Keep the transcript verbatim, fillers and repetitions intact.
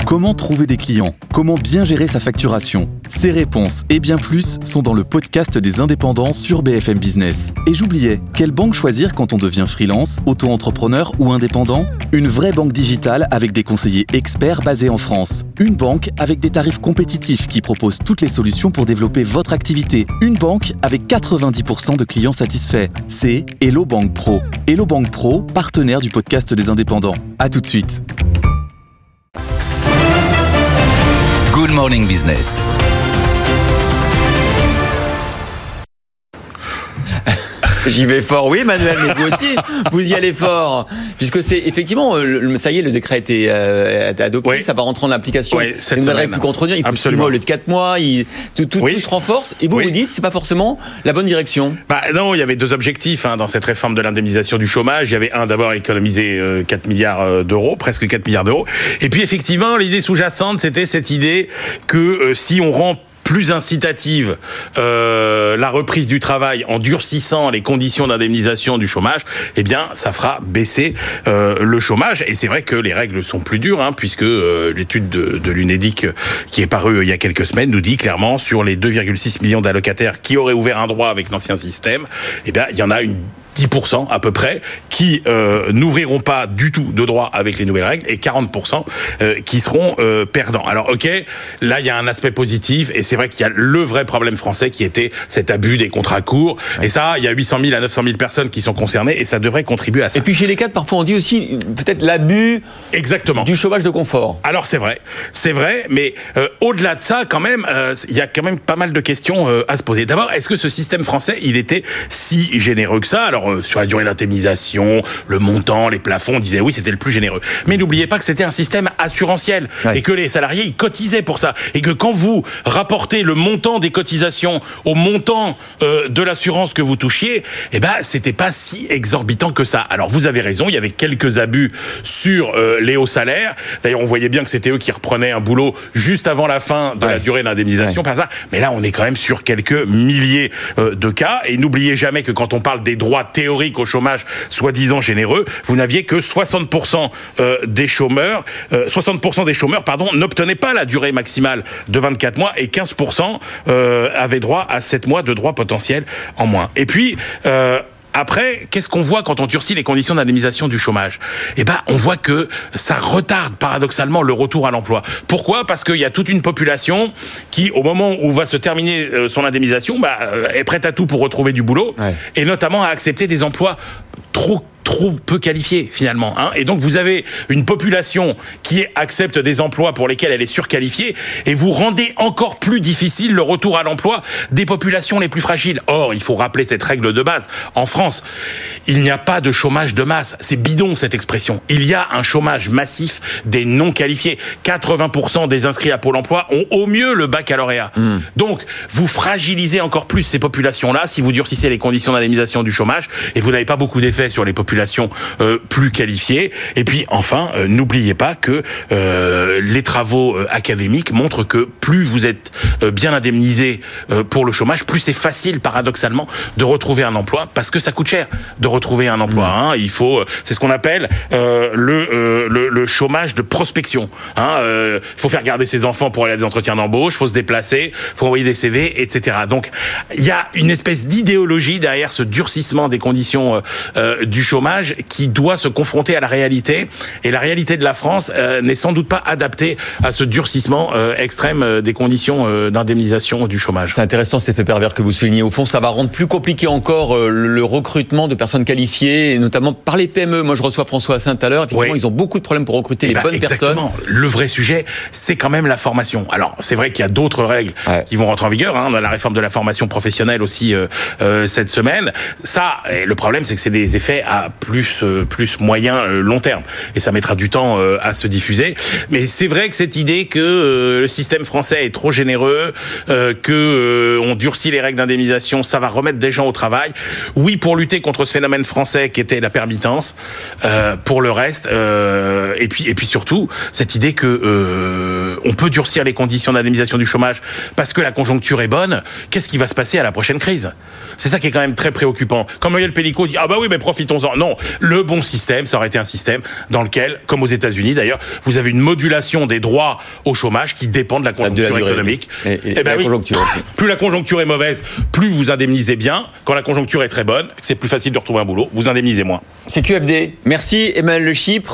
Comment trouver des clients ? Comment bien gérer sa facturation ? Ces réponses et bien plus sont dans le podcast des indépendants sur B F M Business. Et j'oubliais, quelle banque choisir quand on devient freelance, auto-entrepreneur ou indépendant ? Une vraie banque digitale avec des conseillers experts basés en France. Une banque avec des tarifs compétitifs qui propose toutes les solutions pour développer votre activité. Une banque avec quatre-vingt-dix pour cent de clients satisfaits. C'est Hello Bank Pro. Hello Bank Pro, partenaire du podcast des indépendants. À tout de suite. Good Morning Business. J'y vais fort, oui, Manuel, mais vous aussi, vous y allez fort, puisque c'est effectivement, le, ça y est, le décret a été euh, adopté, oui. Ça va rentrer en application. Oui, cette une semaine. Plus contredire, il faut Absolument. six mois au lieu de quatre mois, il, tout, tout, oui. tout se renforce. Et vous oui. vous dites, c'est pas forcément la bonne direction. Bah non, il y avait deux objectifs hein, dans cette réforme de l'indemnisation du chômage. Il y avait un d'abord économiser euh, quatre milliards d'euros, presque quatre milliards d'euros. Et puis effectivement, l'idée sous-jacente, c'était cette idée que euh, si on rend plus incitative euh, la reprise du travail en durcissant les conditions d'indemnisation du chômage, eh bien, ça fera baisser euh, le chômage. Et c'est vrai que les règles sont plus dures, hein, puisque euh, l'étude de, de l'UNEDIC qui est parue euh, il y a quelques semaines nous dit clairement sur les deux virgule six millions d'allocataires qui auraient ouvert un droit avec l'ancien système, eh bien, il y en a une dix pour cent à peu près qui euh, n'ouvriront pas du tout de droit avec les nouvelles règles et quarante pour cent euh, qui seront euh, perdants. Alors ok, là il y a un aspect positif et c'est vrai qu'il y a le vrai problème français qui était cet abus des contrats courts. Ouais. Et ça, il y a huit cent mille à neuf cent mille personnes qui sont concernées et ça devrait contribuer à ça. Et puis chez les cadres, parfois on dit aussi peut-être l'abus Exactement. du chômage de confort. Alors c'est vrai, c'est vrai, mais euh, au-delà de ça, quand même, euh, il y a quand même pas mal de questions euh, à se poser. D'abord, est-ce que ce système français, il était si généreux que ça ? Alors sur la durée d'indemnisation, le montant, les plafonds, on disait oui, c'était le plus généreux. Mais n'oubliez pas que c'était un système assurantiel ouais. et que les salariés, ils cotisaient pour ça. Et que quand vous rapportez le montant des cotisations au montant euh, de l'assurance que vous touchiez, eh ben, c'était pas si exorbitant que ça. Alors vous avez raison, il y avait quelques abus sur euh, les hauts salaires. D'ailleurs, on voyait bien que c'était eux qui reprenaient un boulot juste avant la fin de ouais. la durée d'indemnisation, ouais. par ça. Mais là, on est quand même sur quelques milliers euh, de cas. Et n'oubliez jamais que quand on parle des droits théoriques au chômage soi-disant généreux, vous n'aviez que soixante pour cent euh, des chômeurs, euh, soixante pour cent des chômeurs, pardon, n'obtenaient pas la durée maximale de vingt-quatre mois et quinze pour cent euh, avaient droit à sept mois de droits potentiels en moins. Et puis, euh, après, qu'est-ce qu'on voit quand on durcit les conditions d'indemnisation du chômage ? Eh ben, on voit que ça retarde paradoxalement le retour à l'emploi. Pourquoi ? Parce qu'il y a toute une population qui, au moment où va se terminer son indemnisation, bah, est prête à tout pour retrouver du boulot, ouais. et notamment à accepter des emplois trop trop peu qualifiés finalement, hein. Et donc vous avez une population qui accepte des emplois pour lesquels elle est surqualifiée et vous rendez encore plus difficile le retour à l'emploi des populations les plus fragiles. Or, il faut rappeler cette règle de base. En France, il n'y a pas de chômage de masse. C'est bidon cette expression. Il y a un chômage massif des non qualifiés. quatre-vingts pour cent des inscrits à Pôle emploi ont au mieux le baccalauréat. Mmh. Donc, vous fragilisez encore plus ces populations-là si vous durcissez les conditions d'indemnisation du chômage et vous n'avez pas beaucoup d'effet sur les populations Euh, plus qualifiées. Et puis enfin, euh, n'oubliez pas que euh, les travaux euh, académiques montrent que plus vous êtes euh, bien indemnisé euh, pour le chômage, plus c'est facile paradoxalement de retrouver un emploi parce que ça coûte cher de retrouver un emploi. Mmh. Hein. Il faut, c'est ce qu'on appelle euh, le, euh, le le chômage de prospection. Hein. Euh, il faut faire garder ses enfants pour aller à des entretiens d'embauche, il faut se déplacer, il faut envoyer des C V, et cetera. Donc il y a une espèce d'idéologie derrière ce durcissement des conditions euh, euh, du chômage qui doit se confronter à la réalité. Et la réalité de la France euh, n'est sans doute pas adaptée à ce durcissement euh, extrême euh, des conditions euh, d'indemnisation du chômage. C'est intéressant cet effet pervers que vous soulignez. Au fond, ça va rendre plus compliqué encore euh, le recrutement de personnes qualifiées, et notamment par les P M E. Moi, je reçois François Assin tout à l'heure. Effectivement, oui. ils ont beaucoup de problèmes pour recruter et les bah, bonnes exactement. personnes. Le vrai sujet, c'est quand même la formation. Alors, c'est vrai qu'il y a d'autres règles ouais. qui vont rentrer en vigueur. Hein. On a la réforme de la formation professionnelle aussi euh, euh, cette semaine. Ça, et le problème, c'est que c'est des effets à plus euh, plus moyen euh, long terme et ça mettra du temps euh, à se diffuser. Mais c'est vrai que cette idée que euh, le système français est trop généreux, euh, que euh, on durcit les règles d'indemnisation, ça va remettre des gens au travail. Oui, pour lutter contre ce phénomène français qui était la permittence. Euh, pour le reste, euh, et puis et puis surtout cette idée que euh, on peut durcir les conditions d'indemnisation du chômage parce que la conjoncture est bonne. Qu'est-ce qui va se passer à la prochaine crise ? C'est ça qui est quand même très préoccupant. Quand Muriel Pénicaud dit ah bah oui mais profitons-en. Non, le bon système, ça aurait été un système dans lequel, comme aux États-Unis d'ailleurs, vous avez une modulation des droits au chômage qui dépend de la conjoncture de la durée, économique. Et, et, et ben la oui, conjoncture aussi. Plus la conjoncture est mauvaise, plus vous indemnisez bien. Quand la conjoncture est très bonne, c'est plus facile de retrouver un boulot, vous indemnisez moins. C'est Q F D. Merci Emmanuel Le Chypre.